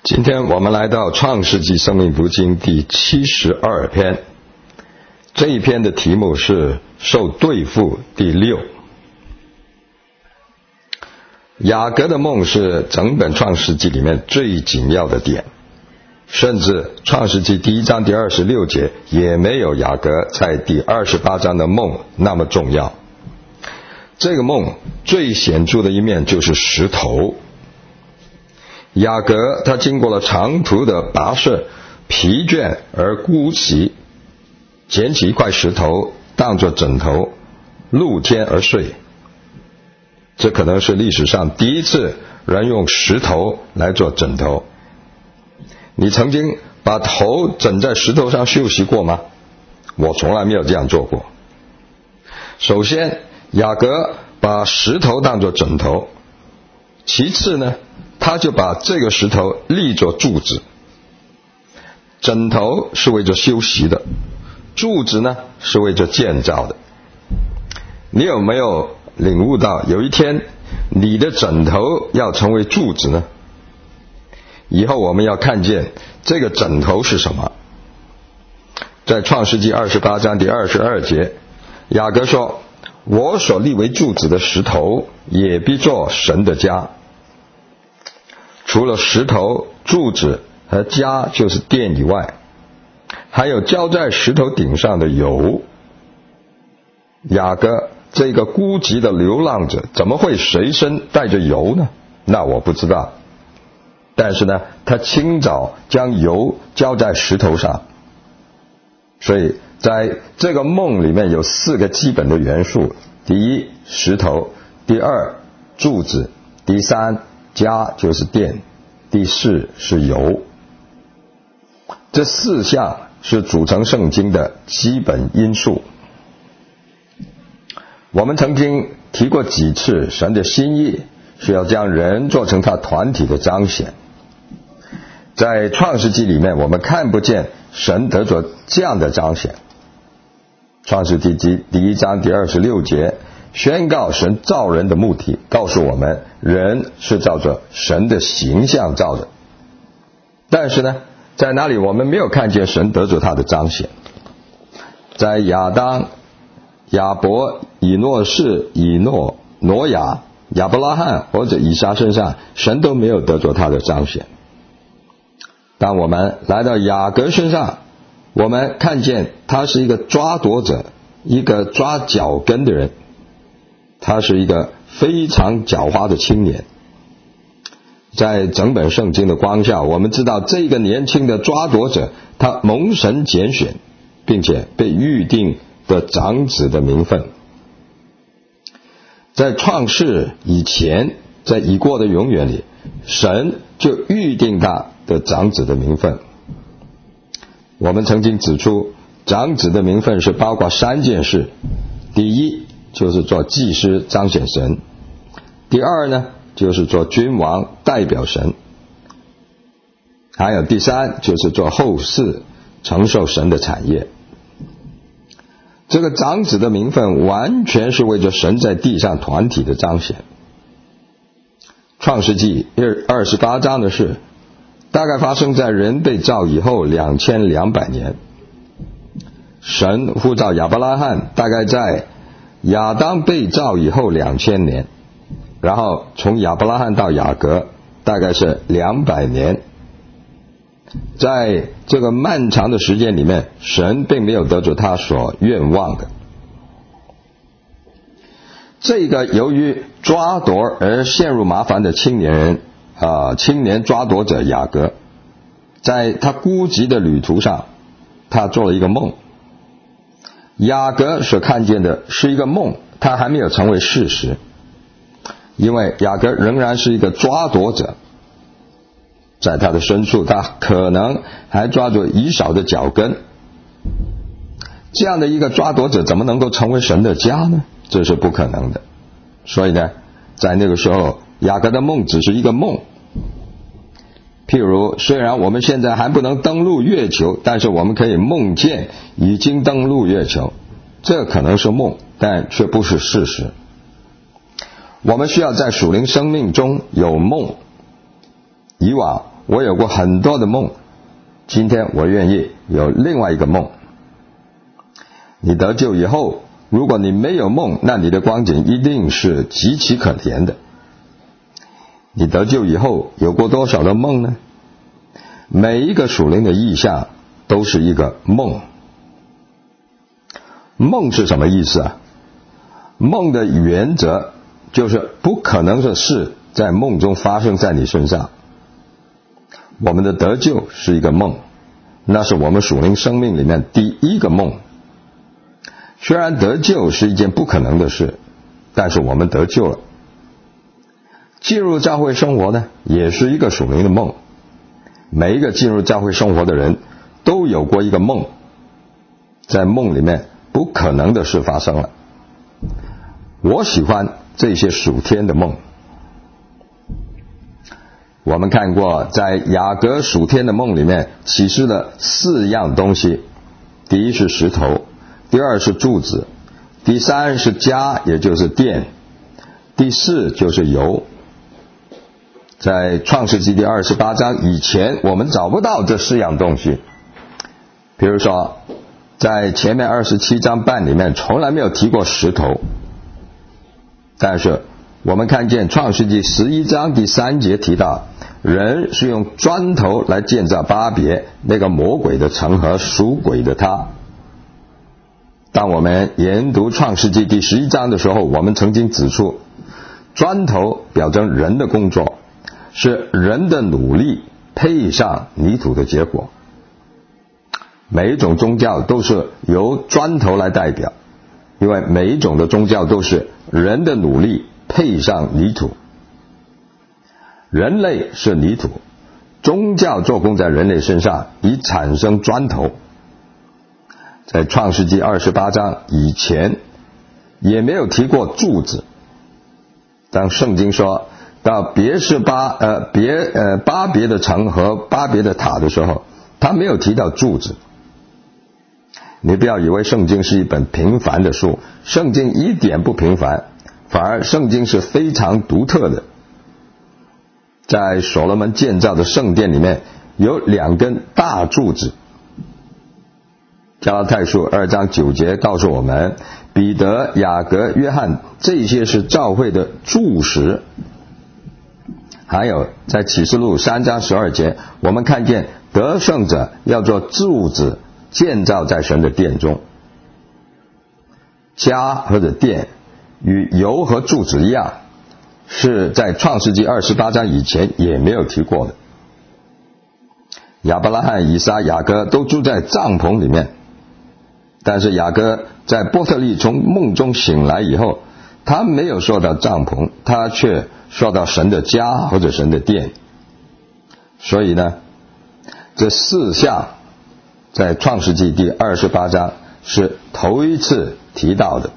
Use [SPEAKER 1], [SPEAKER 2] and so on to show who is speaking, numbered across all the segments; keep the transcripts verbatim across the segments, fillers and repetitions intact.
[SPEAKER 1] 今天我们来到创世纪生命读经第七十二篇，这一篇的题目是受对付第六。雅各的梦是整本创世纪里面最紧要的点，甚至创世纪第一章第二十六节也没有雅各在第二十八章的梦那么重要。这个梦最显著的一面就是石头。雅各他经过了长途的跋涉，疲倦而孤寂，捡起一块石头当作枕头，露天而睡。这可能是历史上第一次人用石头来做枕头。你曾经把头枕在石头上休息过吗？我从来没有这样做过。首先，雅各把石头当作枕头，其次呢，他就把这个石头立作柱子。枕头是为着休息的，柱子呢是为着建造的。你有没有领悟到有一天你的枕头要成为柱子呢？以后我们要看见这个枕头是什么。在创世纪二十八章第二十二节，雅各说，我所立为柱子的石头也必作神的家。除了石头、柱子和家就是殿以外，还有浇在石头顶上的油。雅各这个孤寂的流浪者怎么会随身带着油呢？那我不知道。但是呢，他清早将油浇在石头上。所以在这个梦里面有四个基本的元素：第一，石头；第二，柱子；第三，家就是殿；第四是油。这四项是组成圣经的基本因素。我们曾经提过几次，神的心意是要将人做成他团体的彰显。在创世纪里面，我们看不见神得着这样的彰显。创世纪第一章第二十六节宣告神造人的目的，告诉我们人是照着神的形象造的。但是呢，在哪里我们没有看见神得着他的彰显？在亚当、亚伯、以诺士、以诺、挪亚、亚伯拉罕或者以撒身上，神都没有得着他的彰显。当我们来到雅各身上，我们看见他是一个抓夺者，一个抓脚跟的人，他是一个非常狡猾的青年。在整本圣经的光下，我们知道这个年轻的抓夺者，他蒙神拣选，并且被预定的长子的名分。在创世以前，在已过的永远里，神就预定他的长子的名分。我们曾经指出，长子的名分是包括三件事：第一，就是做祭司彰显神；第二呢，就是做君王代表神；还有第三，就是做后嗣承受神的产业。这个长子的名分完全是为着神在地上团体的彰显。创世纪二十八章的事大概发生在人被造以后两千两百年。神呼召亚伯拉罕大概在亚当被造以后两千年，然后从亚伯拉罕到雅各大概是两百年。在这个漫长的时间里面，神并没有得着他所愿望的。这个由于抓夺而陷入麻烦的青年人啊、呃，青年抓夺者雅各，在他孤寂的旅途上，他做了一个梦。雅各所看见的是一个梦，他还没有成为事实，因为雅各仍然是一个抓夺者。在他的深处，他可能还抓住以扫的脚跟。这样的一个抓夺者怎么能够成为神的家呢？这是不可能的。所以呢，在那个时候，雅各的梦只是一个梦。譬如，虽然我们现在还不能登陆月球，但是我们可以梦见已经登陆月球。这可能是梦，但却不是事实。我们需要在属灵生命中有梦。以往我有过很多的梦，今天我愿意有另外一个梦。你得救以后，如果你没有梦，那你的光景一定是极其可怜的。你得救以后有过多少的梦呢？每一个属灵的意象都是一个梦。梦是什么意思啊？梦的原则就是不可能的事在梦中发生在你身上。我们的得救是一个梦，那是我们属灵生命里面第一个梦。虽然得救是一件不可能的事，但是我们得救了。进入教会生活呢，也是一个属灵的梦。每一个进入教会生活的人都有过一个梦，在梦里面不可能的事发生了。我喜欢这些属天的梦。我们看过在雅各属天的梦里面启示了四样东西。第一是石头，第二是柱子，第三是家，也就是殿，第四就是油。在创世纪第二十八章以前，我们找不到这四样东西。比如说在前面二十七章半里面从来没有提过石头，但是我们看见创世纪十一章第三节提到，人是用砖头来建造巴别，那个魔鬼的城和属鬼的他。当我们研读创世纪第十一章的时候，我们曾经指出，砖头表征人的工作，是人的努力配上泥土的结果。每一种宗教都是由砖头来代表，因为每一种的宗教都是人的努力配上泥土。人类是泥土，宗教做工在人类身上，以产生砖头。在创世纪二十八章以前也没有提过柱子。当圣经说到别是巴呃别呃巴别的城和巴别的塔的时候，他没有提到柱子。你不要以为圣经是一本平凡的书，圣经一点不平凡，反而圣经是非常独特的。在所罗门建造的圣殿里面有两根大柱子。加拉太书二章九节告诉我们，彼得、雅各、约翰这些是教会的柱石。还有在启示录三章十二节，我们看见得胜者要做柱子建造在神的殿中。家或者殿与油和柱子一样，是在创世纪二十八章以前也没有提过的。亚伯拉罕、以撒、雅各都住在帐篷里面，但是雅各在伯特利从梦中醒来以后，他没有说到帐篷，他却说到神的家或者神的殿。所以呢，这四项在创世纪第二十八章是头一次提到的。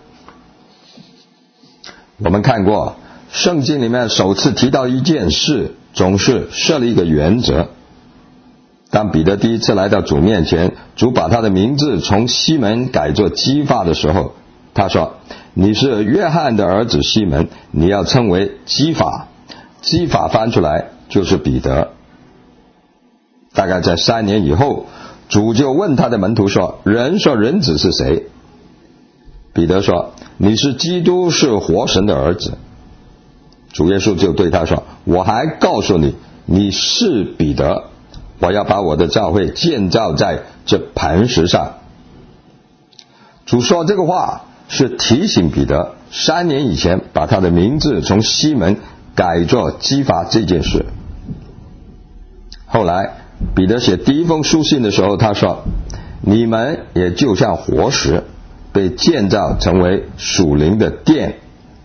[SPEAKER 1] 我们看过圣经里面首次提到一件事，总是设了一个原则。当彼得第一次来到主面前，主把他的名字从西门改作基法的时候，他说，你是约翰的儿子西门，你要称为基法。基法翻出来就是彼得。大概在三年以后，主就问他的门徒说，人说人子是谁？彼得说，你是基督，是活神的儿子。主耶稣就对他说，我还告诉你，你是彼得，我要把我的教会建造在这磐石上。主说这个话是提醒彼得三年以前把他的名字从西门改作基法这件事。后来彼得写第一封书信的时候，他说，你们也就像活石，被建造成为属灵的殿。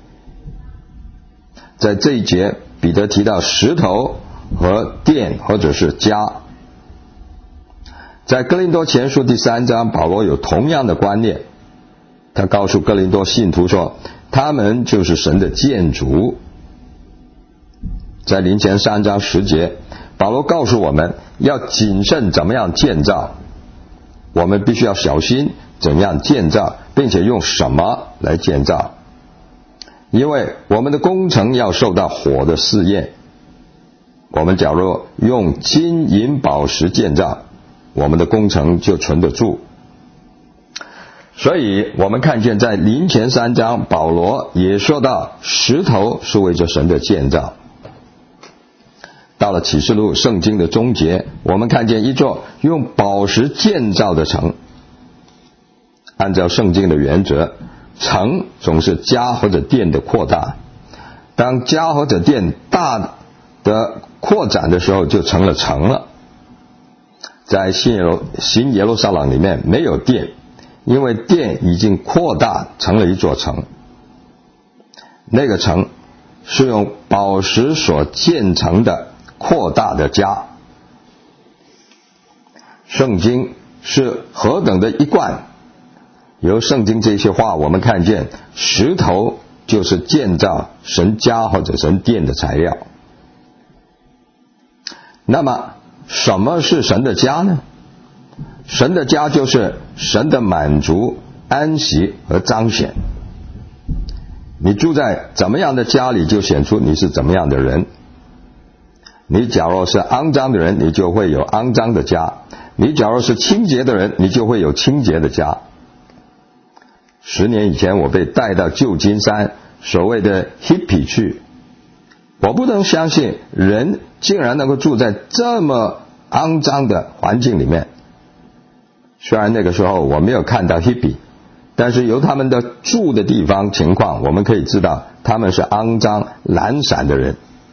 [SPEAKER 1] 在这一节，彼得提到石头和殿或者是家。在哥林多前书第三章，保罗有同样的观念。他告诉哥林多信徒说，他们就是神的建筑。在林前三章十节，保罗告诉我们要谨慎怎么样建造，我们必须要小心怎样建造，并且用什么来建造，因为我们的工程要受到火的试验。 我们假如用金银宝石建造，我们的工程就存得住。所以我们看见在林前三章，保罗也说到石头是为着神的建造。到了启示录圣经的终结，我们看见一座用宝石建造的城。按照圣经的原则，城总是家或者店的扩大，当家或者店大的扩展的时候，就成了城了。在新耶路新耶路撒冷里面没有殿，因为殿已经扩大成了一座城。那个城是用宝石所建成的扩大的家。圣经是何等的一贯，由圣经这些话我们看见石头就是建造神家或者神殿的材料。那么什么是神的家呢？神的家就是神的满足、安息和彰显。你住在怎么样的家里，就显出你是怎么样的人。你假如是肮脏的人，你就会有肮脏的家；你假如是清洁的人，你就会有清洁的家。十年以前我被带到旧金山所谓的 hippie 去，我不能相信人竟然能够住在这么肮脏的环境里面。虽然那个时候我没有看到 hippie， 但是由他们的住的地方情况，我们可以知道他们是肮脏懒散的人。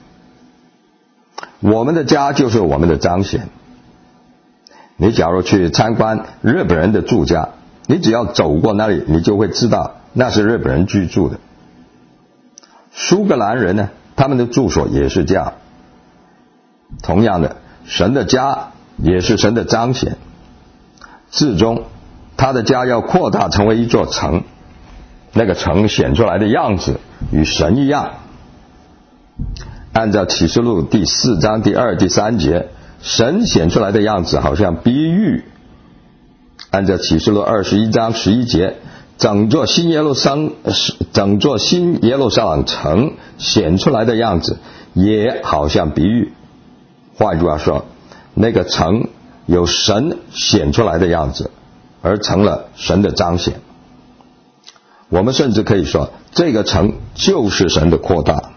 [SPEAKER 1] 我们的家就是我们的彰显。你假如去参观日本人的住家，你只要走过那里，你就会知道那是日本人居住的。苏格兰人呢，他们的住所也是这样。同样的，神的家也是神的彰显。至终他的家要扩大成为一座城，那个城显出来的样子与神一样。按照启示录第四章第二第三节，神显出来的样子好像比喻。按照启示录二十一章十一节，整座新耶路撒冷整座新耶路撒冷城显出来的样子也好像比喻。换句话说，那个城有神显出来的样子，而成了神的彰显。我们甚至可以说，这个城就是神的扩大。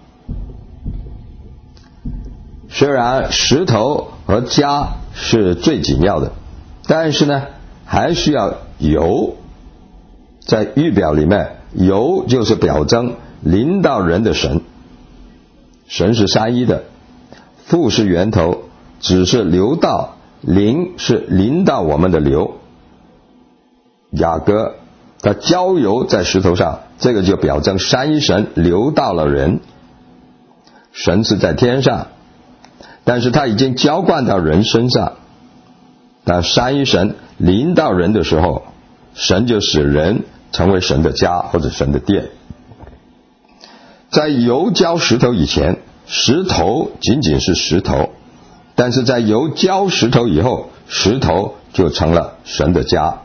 [SPEAKER 1] 虽然石头和家是最紧要的，但是呢，还需要油。在预表里面，油就是表征临到人的神。神是三一的，父是源头，子是流道，灵是临到我们的流。雅各他浇油在石头上，这个就表征三一神流到了人。神是在天上，但是他已经浇灌到人身上。当三一神临到人的时候，神就使人成为神的家或者神的殿。在油浇石头以前，石头仅仅是石头，但是在油浇石头以后，石头就成了神的家。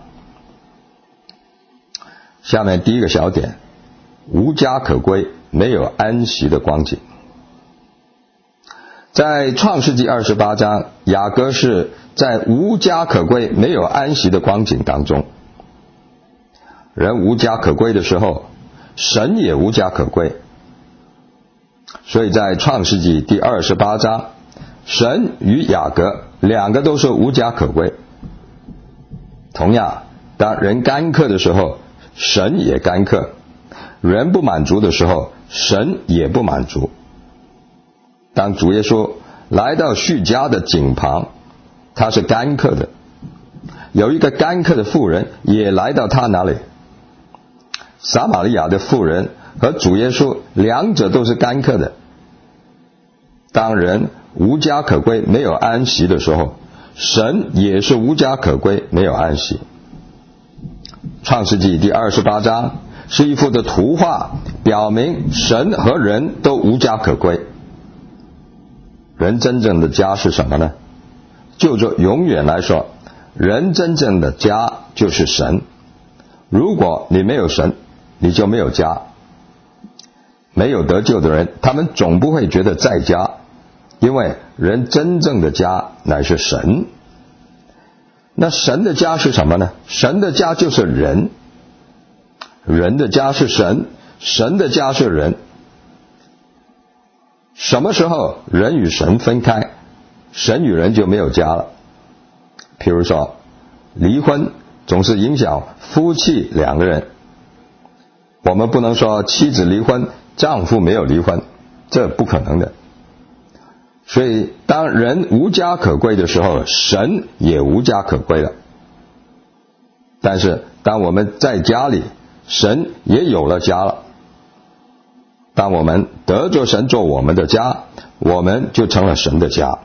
[SPEAKER 1] 下面第一个小点，无家可归，没有安息的光景。在创世纪二十八章，雅各是在无家可归、没有安息的光景当中。人无家可归的时候，神也无家可归。所以在创世纪第二十八章，神与雅各两个都是无家可归。同样，当人干渴的时候，神也干渴；人不满足的时候，神也不满足。当主耶稣来到叙加的井旁，他是干渴的。有一个干渴的妇人也来到他那里。撒玛利亚的妇人和主耶稣两者都是干渴的。当人无家可归、没有安息的时候，神也是无家可归、没有安息。创世纪第二十八章是一幅的图画，表明神和人都无家可归。人真正的家是什么呢？就着永远来说，人真正的家就是神。如果你没有神，你就没有家。没有得救的人，他们总不会觉得在家， 因为人真正的家乃是神。那神的家是什么呢？神的家就是人。人的家是神，神的家是人。什么时候人与神分开，神与人就没有家了。譬如说，离婚总是影响夫妻两个人。我们不能说妻子离婚，丈夫没有离婚，这不可能的。所以当人无家可归的时候，神也无家可归了。但是当我们在家里，神也有了家了。当我们得着神做我们的家，我们就成了神的家。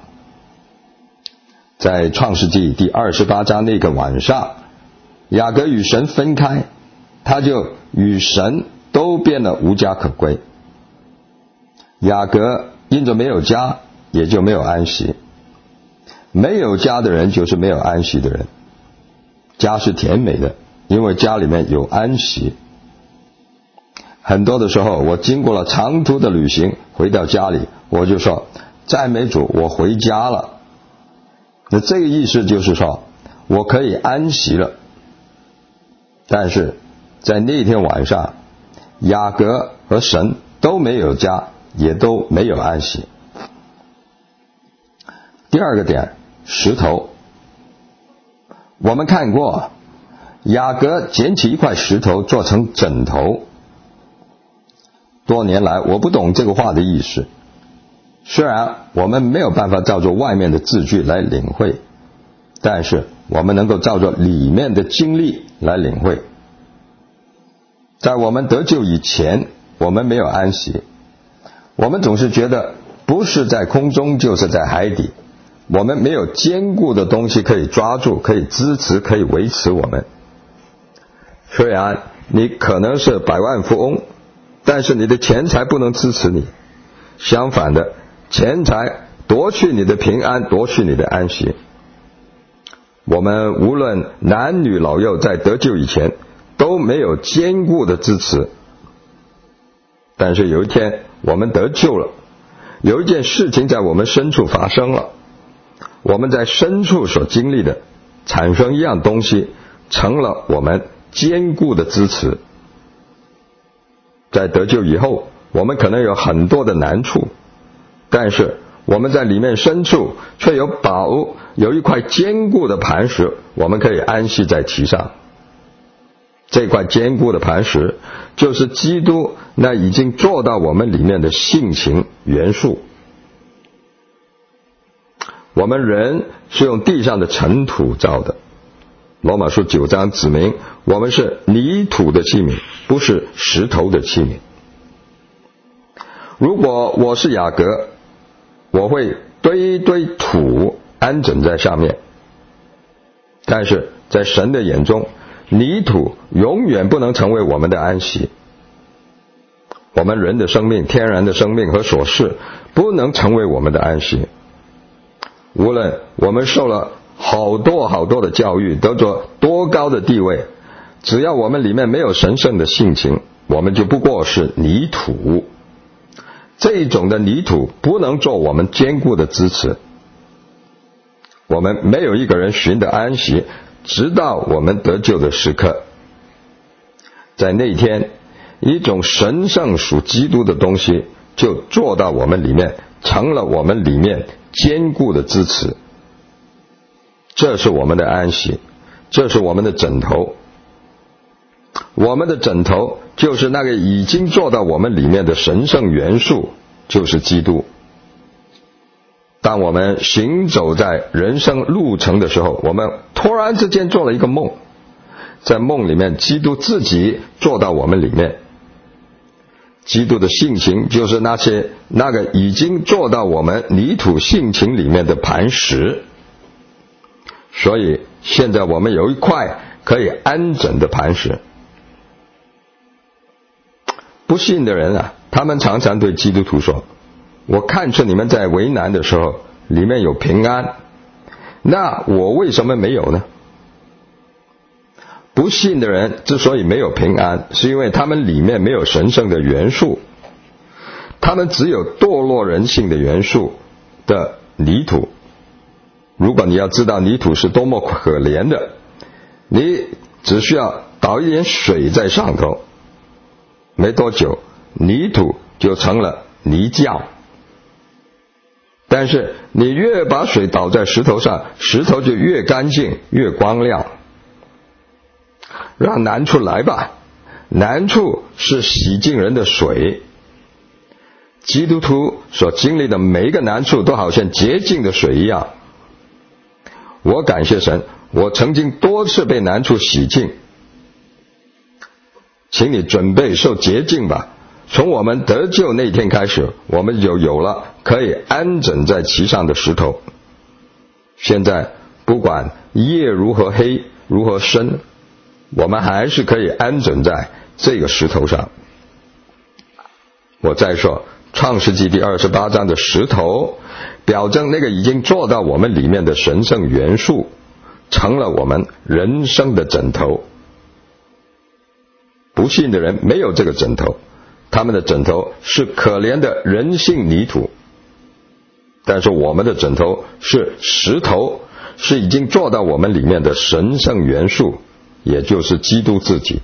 [SPEAKER 1] 在创世纪第二十八章那个晚上，雅各与神分开，他就与神都变得无家可归。雅各因着没有家，也就没有安息。没有家的人就是没有安息的人。家是甜美的，因为家里面有安息。很多的时候，我经过了长途的旅行，回到家里，我就说，赞美主，我回家了。那这个意思就是说，我可以安息了。但是在那天晚上，雅各和神都没有家，也都没有安息。第二个点，石头。我们看过，雅各捡起一块石头做成枕头。多年来我不懂这个话的意思，虽然我们没有办法照着外面的字句来领会，但是我们能够照着里面的经历来领会。在我们得救以前，我们没有安息，我们总是觉得不是在空中就是在海底，我们没有坚固的东西可以抓住，可以支持，可以维持我们。虽然你可能是百万富翁，但是你的钱财不能支持你。相反的，钱财夺去你的平安，夺去你的安息。我们无论男女老幼，在得救以前都没有坚固的支持。但是有一天我们得救了，有一件事情在我们深处发生了，我们在深处所经历的产生一样东西，成了我们坚固的支持。在得救以后，我们可能有很多的难处，但是我们在里面深处却有宝，有一块坚固的磐石，我们可以安息在其上。这块坚固的磐石就是基督那已经做到我们里面的性情元素。我们人是用地上的尘土造的，罗马书九章指明我们是泥土的器皿，不是石头的器皿。如果我是雅各，我会堆一堆土安枕在上面，但是在神的眼中，泥土永远不能成为我们的安息。我们人的生命，天然的生命和琐事不能成为我们的安息。无论我们受了好多好多的教育，得着多高的地位，只要我们里面没有神圣的性情，我们就不过是泥土。这种的泥土不能做我们坚固的支持。我们没有一个人寻得安息，直到我们得救的时刻。在那天，一种神圣属基督的东西就做到我们里面，成了我们里面坚固的支持。这是我们的安息，这是我们的枕头。我们的枕头就是那个已经做到我们里面的神圣元素，就是基督。当我们行走在人生路程的时候，我们突然之间做了一个梦，在梦里面基督自己做到我们里面。基督的性情就是那些那个已经做到我们泥土性情里面的磐石。所以现在我们有一块可以安枕的磐石。不信的人啊，他们常常对基督徒说，我看出你们在为难的时候里面有平安，那我为什么没有呢？不信的人之所以没有平安，是因为他们里面没有神圣的元素，他们只有堕落人性的元素， 的泥土。如果你要知道泥土是多么可怜的，你只需要倒一点水在上头，没多久泥土就成了泥浆。但是你越把水倒在石头上，石头就越干净越光亮。让难处来吧，难处是洗净人的水。基督徒所经历的每一个难处都好像洁净的水一样。我感谢神，我曾经多次被难处洗净。请你准备受洁净吧。从我们得救那天开始，我们就有了可以安枕在其上的石头。现在不管夜如何黑如何深，我们还是可以安枕在这个石头上。我再说创世纪第二十八章的石头，表证那个已经做到我们里面的神圣元素，成了我们人生的枕头。不信的人没有这个枕头，他们的枕头是可怜的人性泥土。但是我们的枕头是石头，是已经做到我们里面的神圣元素，也就是基督自己。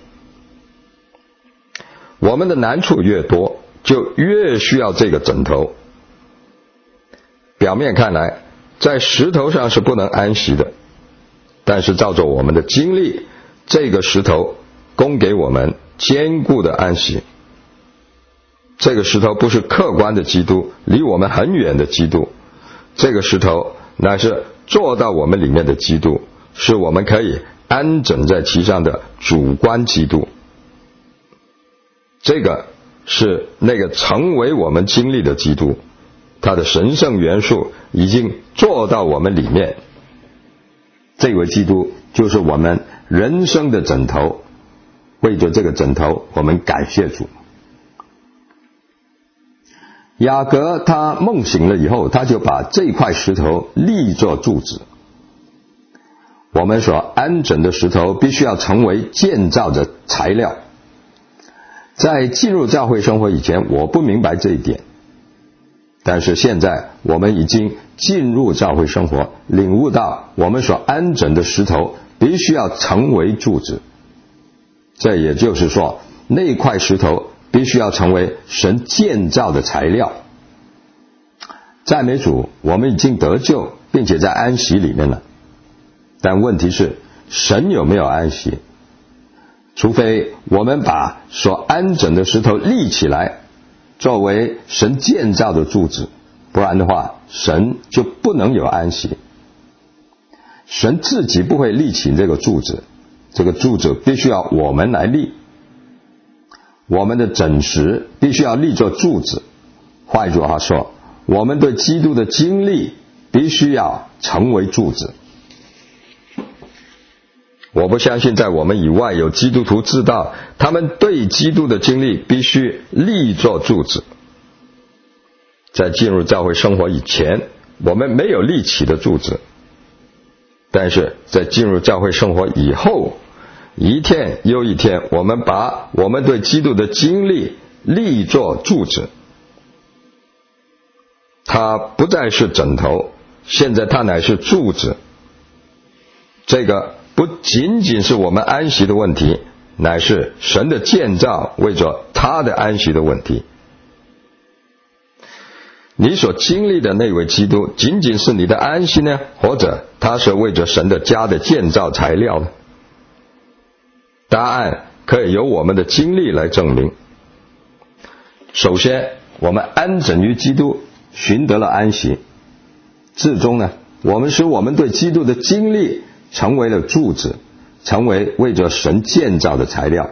[SPEAKER 1] 我们的难处越多，就越需要这个枕头。表面看来，在石头上是不能安息的，但是照着我们的经历，这个石头供给我们坚固的安息。这个石头不是客观的基督，离我们很远的基督，这个石头乃是做到我们里面的基督，是我们可以安枕在其上的主观基督。这个是那个成为我们经历的基督，他的神圣元素已经做到我们里面。这位基督就是我们人生的枕头，为着这个枕头，我们感谢主。雅各他梦醒了以后，他就把这块石头立作柱子。我们所安枕的石头必须要成为建造的材料。在进入教会生活以前，我不明白这一点，但是现在我们已经进入教会生活，领悟到我们所安枕的石头必须要成为柱子。这也就是说，那块石头必须要成为神建造的材料。赞美主，我们已经得救，并且在安息里面了。但问题是，神有没有安息？除非我们把所安枕的石头立起来，作为神建造的柱子，不然的话，神就不能有安息。神自己不会立起这个柱子，这个柱子必须要我们来立。我们的枕石必须要立作柱子。换一句话说，我们对基督的经历必须要成为柱子。我不相信在我们以外有基督徒知道，他们对基督的经历必须立作柱子。在进入教会生活以前，我们没有立起的柱子，但是在进入教会生活以后，一天又一天，我们把我们对基督的经历立作柱子。它不再是枕头，现在它乃是柱子。这个不仅仅是我们安息的问题，乃是神的建造为着他的安息的问题。你所经历的那位基督仅仅是你的安息呢，或者他是为着神的家的建造材料呢？答案可以由我们的经历来证明。首先，我们安枕于基督，寻得了安息。至终呢，我们使我们对基督的经历成为了柱子，成为为着神建造的材料。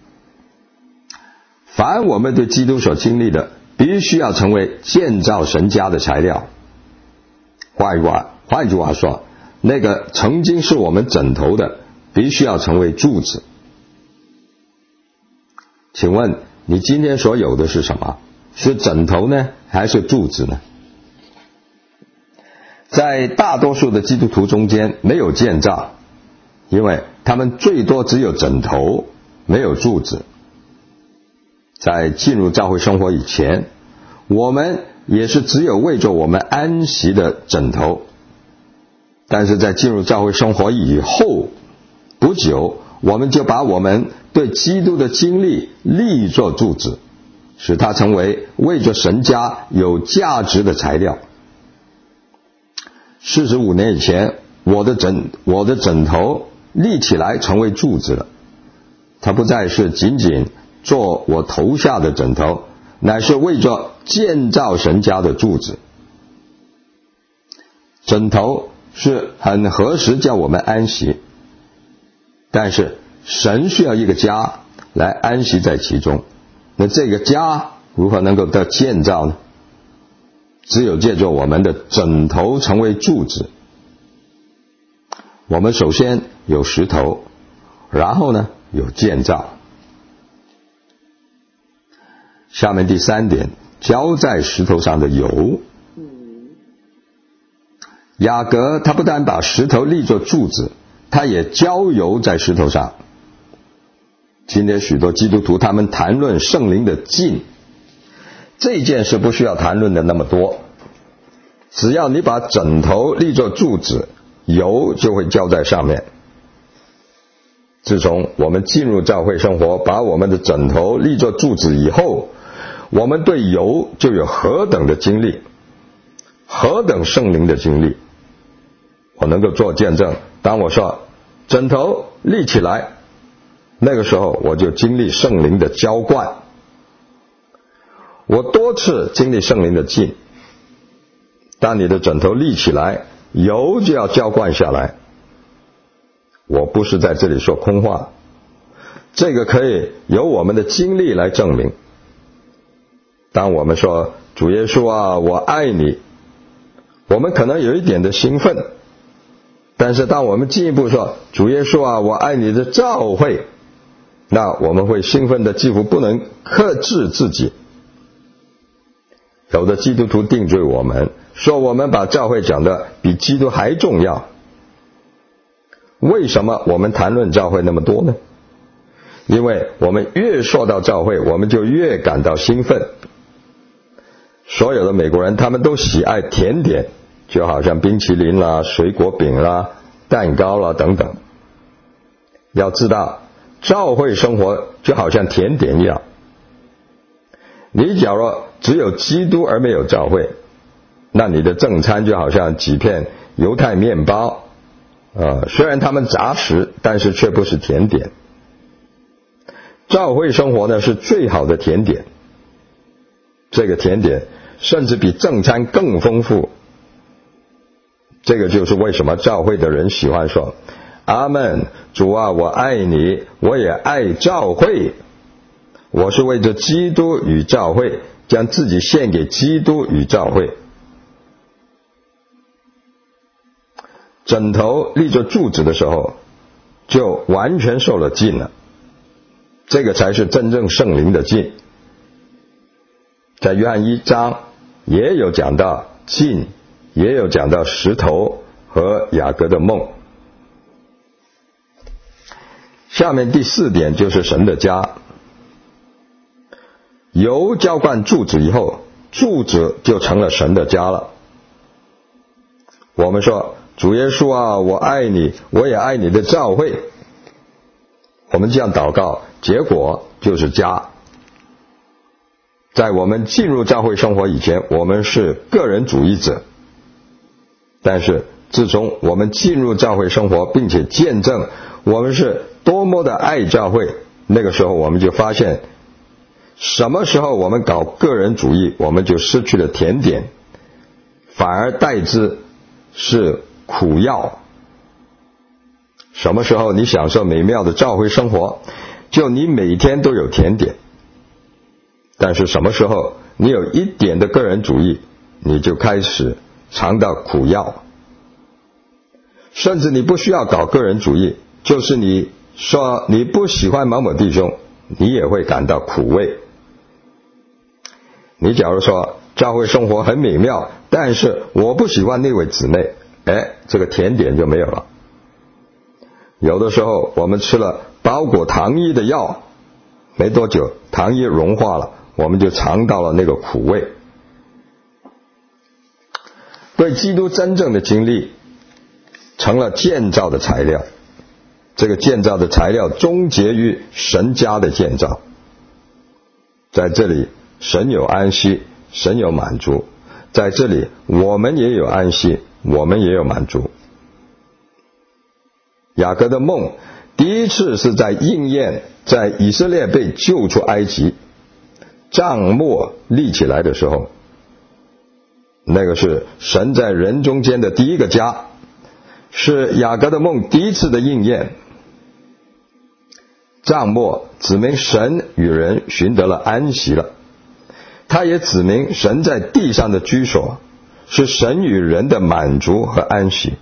[SPEAKER 1] 凡我们对基督所经历的，必须要成为建造神家的材料。换一句话，换一句话说，那个曾经是我们枕头的，必须要成为柱子。请问你今天所有的是什么？是枕头呢，还是柱子呢？在大多数的基督徒中间没有建造，因为他们最多只有枕头，没有柱子。在进入教会生活以前，我们也是只有为着我们安息的枕头。但是在进入教会生活以后不久，我们就把我们对基督的经历立作柱子，使它成为为着神家有价值的材料。四十五年以前，我的枕我的枕头立起来成为柱子了，它不再是仅仅做我头下的枕头，乃是为着建造神家的柱子。枕头是很合时叫我们安息，但是神需要一个家来安息在其中。那这个家如何能够得建造呢？只有借助我们的枕头成为柱子。我们首先有石头，然后呢有建造。下面第三点，浇在石头上的油。雅各他不但把石头立作柱子，他也浇油在石头上。今天许多基督徒他们谈论圣灵的浸，这件事不需要谈论的那么多，只要你把枕头立作柱子，油就会浇在上面。自从我们进入教会生活，把我们的枕头立作柱子以后，我们对油就有何等的经历，何等圣灵的经历。我能够做见证，当我说枕头立起来，那个时候我就经历圣灵的浇灌。我多次经历圣灵的浸。当你的枕头立起来，油就要浇灌下来。我不是在这里说空话，这个可以由我们的经历来证明。当我们说主耶稣啊，我爱你，我们可能有一点的兴奋，但是当我们进一步说主耶稣啊，我爱你的教会，那我们会兴奋的几乎不能克制自己。有的基督徒定罪我们，说我们把教会讲的比基督还重要。为什么我们谈论教会那么多呢？因为我们越说到教会，我们就越感到兴奋。所有的美国人他们都喜爱甜点，就好像冰淇淋啦、水果饼啦、蛋糕啦等等。要知道，教会生活就好像甜点一样。你假如只有基督而没有教会，那你的正餐就好像几片犹太面包，呃，虽然它们杂食，但是却不是甜点。教会生活呢是最好的甜点，这个甜点甚至比正餐更丰富。这个就是为什么教会的人喜欢说阿们，主啊，我爱你，我也爱教会。我是为着基督与教会，将自己献给基督与教会。枕头立着柱子的时候，就完全受了浸了。这个才是真正圣灵的浸。在约翰一章也有讲到浸，也有讲到石头和雅各的梦。下面第四点就是神的家。油浇灌柱子以后，柱子就成了神的家了。我们说主耶稣啊，我爱你，我也爱你的教会。我们这样祷告，结果就是家。在我们进入教会生活以前，我们是个人主义者。但是自从我们进入教会生活，并且见证我们是多么的爱教会，那个时候我们就发现，什么时候我们搞个人主义，我们就失去了甜点，反而代之是苦药。什么时候你享受美妙的教会生活，就你每天都有甜点。但是什么时候你有一点的个人主义，你就开始尝到苦药。甚至你不需要搞个人主义，就是你说你不喜欢某某弟兄，你也会感到苦味。你假如说教会生活很美妙，但是我不喜欢那位姊妹，哎，这个甜点就没有了。有的时候我们吃了包裹糖衣的药，没多久糖衣融化了，我们就尝到了那个苦味。 对基督真正的经历成了建造的材料。这个建造的材料终结于神家的建造。在这里，神有安息，神有满足。在这里，我们也有安息，我们也有满足。雅各的梦第一次是在应验，在以色列被救出埃及，帐幕立起来的时候，那个是神在人中间的第一个家，是雅各的梦第一次的应验。帐幕指明神与人寻得了安息了，它也指明神在地上的居所是神与人的满足和安息。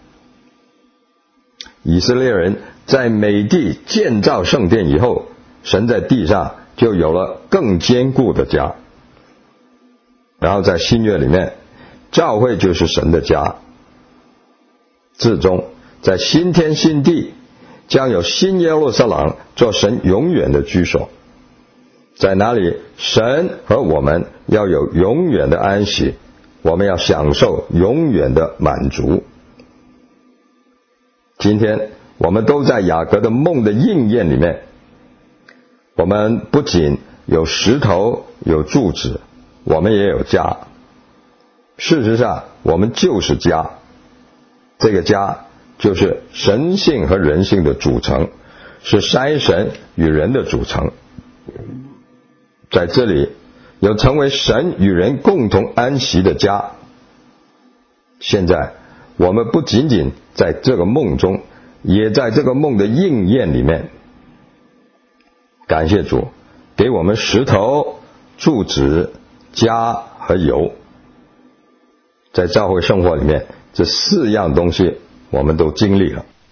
[SPEAKER 1] 以色列人在美地建造圣殿以后，神在地上就有了更坚固的家。然后在新约里面，教会就是神的家。至终在新天新地将有新耶路撒冷做神永远的居所，在哪里神和我们要有永远的安息，我们要享受永远的满足。今天我们都在雅各的梦的应验里面，我们不仅有石头有柱子，我们也有家。事实上我们就是家，这个家就是神性和人性的组成，是三神与人的组成。在这里有成为神与人共同安息的家。现在我们不仅仅在这个梦中，也在这个梦的应验里面。感谢主给我们石头、柱子、家和油。在教会生活里面，这四样东西我们都经历了。